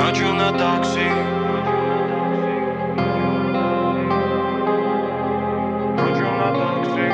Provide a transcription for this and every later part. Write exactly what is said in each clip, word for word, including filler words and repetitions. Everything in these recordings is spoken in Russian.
Ночью на такси. Ночью на такси.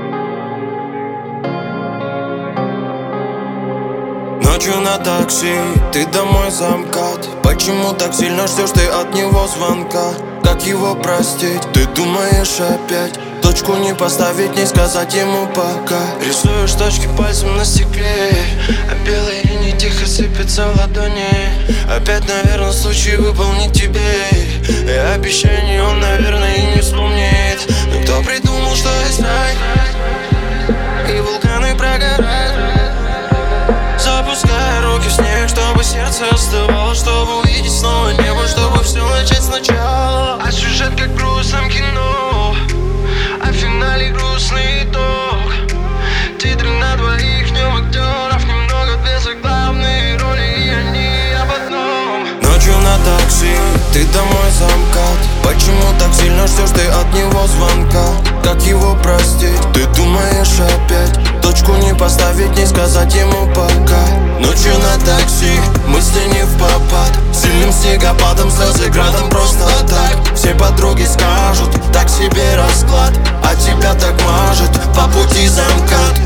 Ночью на такси, ты домой замкат. Почему так сильно ждешь ты от него звонка? Как его простить? Ты думаешь опять точку не поставить, не сказать ему пока. Рисуешь точки пальцем на стекле, а белые линии тихо сыпятся в ладони. Опять, наверное, случай выполнить тебе и обещание он, наверное, и не вспомнит. Но кто придумал, что есть рай и вулканы прогорают, запуская руки в снег, чтобы сердце остывало, чтобы увидеть снова небо, чтобы все начать сначала. А сюжет как в грустном кино, а в финале грустный итог. Титры на двоих, в нем актеров немного, без главной роли, и они об одном. Ночью на такси, ты домой замкат. Почему так сильно ждешь ты от него звонка? Как его простить? Ты думаешь опять точку не поставить, не сказать ему пока. Ночью на такси, мысли не в попад. Сильным снегопадом, слезы градом просто так. Все подруги скажут, так себе расклад, а тебя так мажет по пути замкат.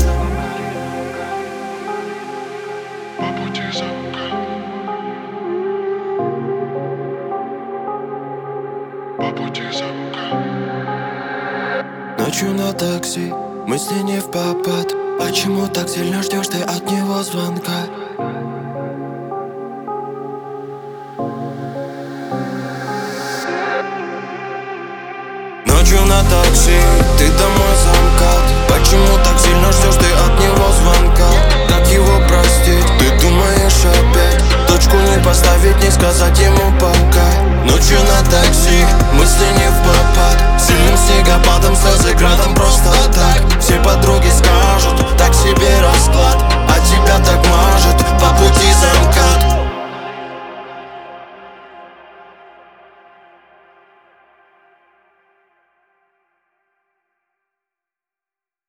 По пути замкат. По пути замкат. Ночью на такси, мысли не в попад. Почему так сильно ждешь ты от него звонка? Ночью на такси, ты домой замкат. Почему так сильно ждешь ты от него звонка? Как его простить? Ты думаешь опять точку не поставить, не сказать ему пока. Ночью на такси, мысли не в попад. Сильным